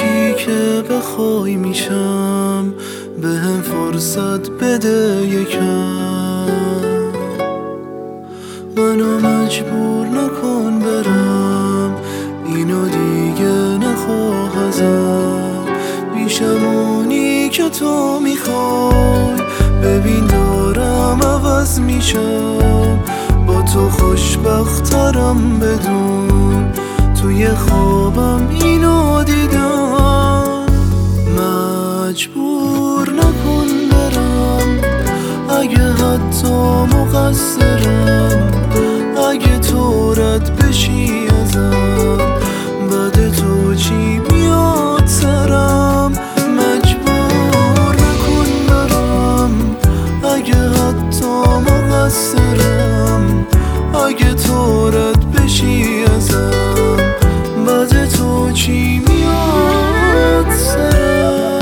هرچی که بخوای میشم، بهم فرصت بده یکم. منو مجبور نکن برم، اینو دیگه نخواه ازم. میشم اونی که تو میخوای، ببین دارم عوض میشم. با تو خوشبخترم بدون، توی خوابم اینو دیدم. مجبور نکن برم، اگه حتی مقصرم. اگه تو رد بشی ازم، بعد تو چی میاد سرم. مجبور نکن برم، اگه حتی مقصرم. اگه تو رد بشی ازم، بعد تو چی میاد سرم.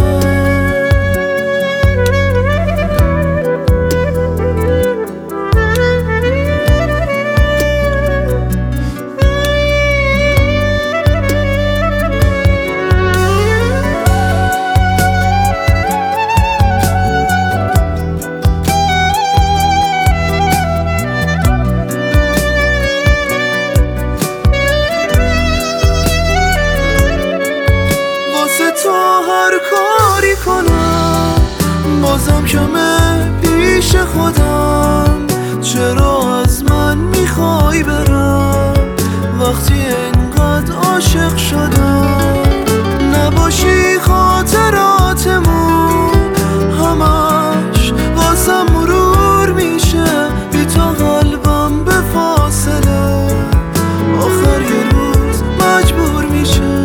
تو هر کاری کنم، بازم کمه پیش خودم. چرا از من میخوای برم، وقتی انقدر عاشق شدم؟ نباشی خاطراتمون همش واسم مرور میشه، بی تو قلبم به فاصله آخر یه روز مجبور میشه.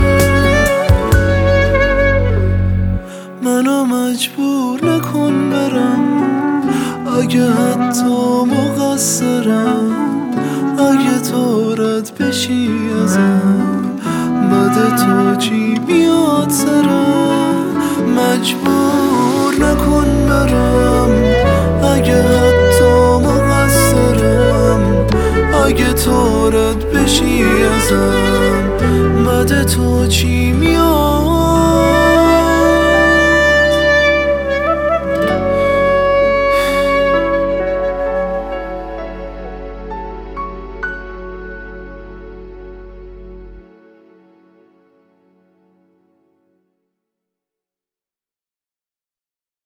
منو مجبور نکن برم، اگه حتی مقصرم. اگه تو رد بشی ازم، بعد تو چی میاد سرم. مجبور نکن برم، اگه حتی مقصرم. اگه تو رد بشی ازم، بعد تو چی میاد